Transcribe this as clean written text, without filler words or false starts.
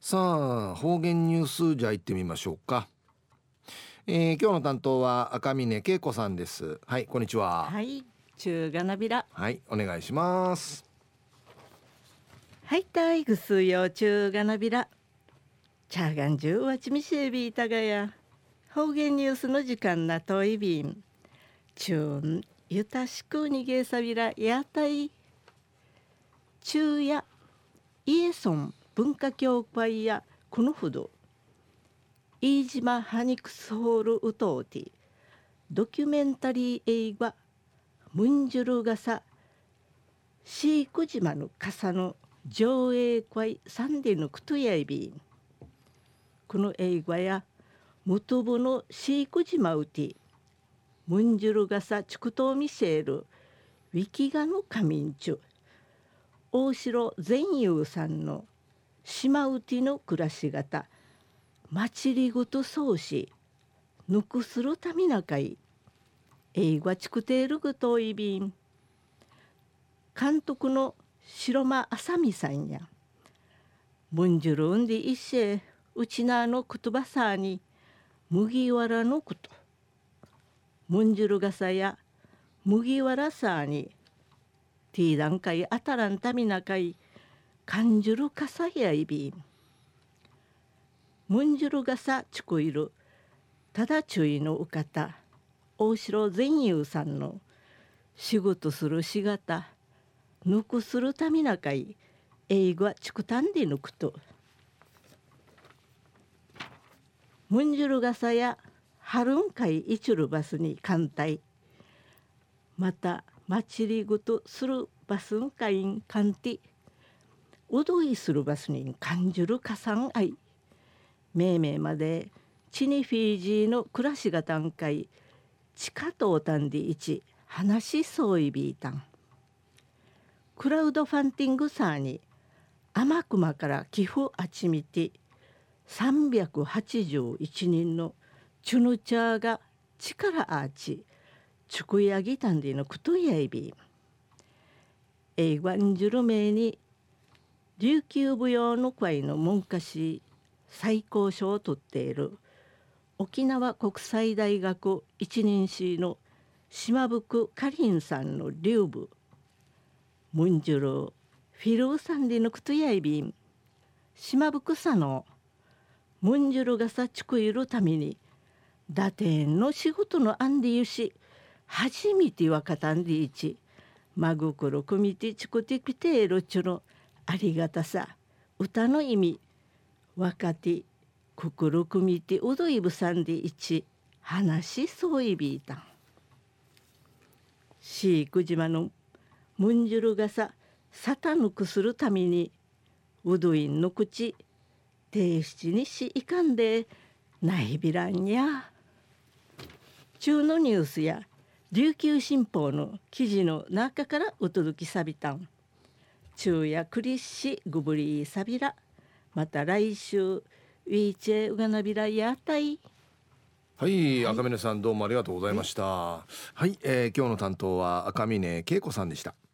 さあ方言ニュースじゃ行ってみましょうか。今日の担当は赤嶺恵子さんです。はい、こんにちは。 はい、中がなびら。 はい、お願いします。 はい、たいぐすよ中がなびら。チャーガンジュわちみせびいたがや。方言ニュースの時間なといびん。中んゆたしくにげさびらやたい。中やイエソン文化協会やこのほど。飯島ハニクスホールウトーティ。ドキュメンタリー映画ムンジュルガサシーク島の傘の上映会サンデーのクトヤイビン。この映画やムトブのシーク島ウティムンジュルガサチクトーミセールウィキガの仮眠中大城善友さんの島ウティの暮らし方まちりごとそうしぬくするたみなかい映画チクテールグトイビン。監督の白間あさみさんやムンジュルンディ一世うちなの言葉さに麦わらのことムンジュルガサや麦わらさにティーダンカイあたらんたみなかい感じるかさやいびん。ムンジュルガサチクイルただちゅいのうかた大城善友さんの仕事するしがたぬくするたみなかい英語はちくたんでぬくとムンジュルガサやハルンカイイチュルバスに艦隊またまちりぐとするバスンカインカンティうどいするバスに感じるかさんあいめいめいまでチニフィージーの暮らしがたんかい地下とたんでいち話しそういびいたんクラウドファンティングサーに天熊から寄付あちみて381人のチュヌチャーが力あーちチュクヤギタンディのクトヤイビ映画んじゅるめいに琉球舞踊の会の文科士最高賞を取っている沖縄国際大学一人士の島福かりんさんの留部ムンジュルフィルーサンディのクトヤイビン島福さのムンジュルがさちくいるために打点の仕事のアンディユシ初めてわかたんでいち真心くみてちくてきているちゅのありがたさ歌の意味若手心くみてうどいぶさんでいち話しそういびいたんシーク島のムンジュルがさサタヌクするためにうどいんの口提出にしいかんでないびらんや中のニュースや琉球新報の記事の中からお届けさびたん中やクリッシグブリーサビラまた来週ウィーチェウガナビラやたい。 はい、 はい、 赤嶺さんどうもありがとうございました。はい、今日の担当は赤嶺恵子さんでした。